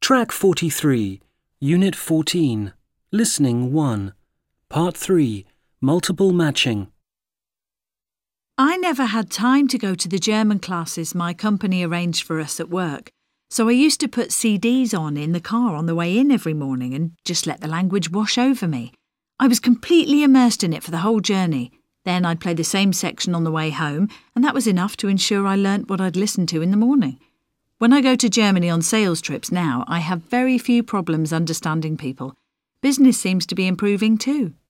Track 43, Unit 14, Listening 1, Part 3, Multiple Matching. I never had time to go to the German classes my company arranged for us at work, so I used to put CDs on in the car on the way in every morning and just let the language wash over me. I was completely immersed in it for the whole journey. Then I'd play the same section on the way home, and that was enough to ensure I learnt what I'd listened to in the morning. When I go to Germany on sales trips now, I have very few problems understanding people. Business seems to be improving too.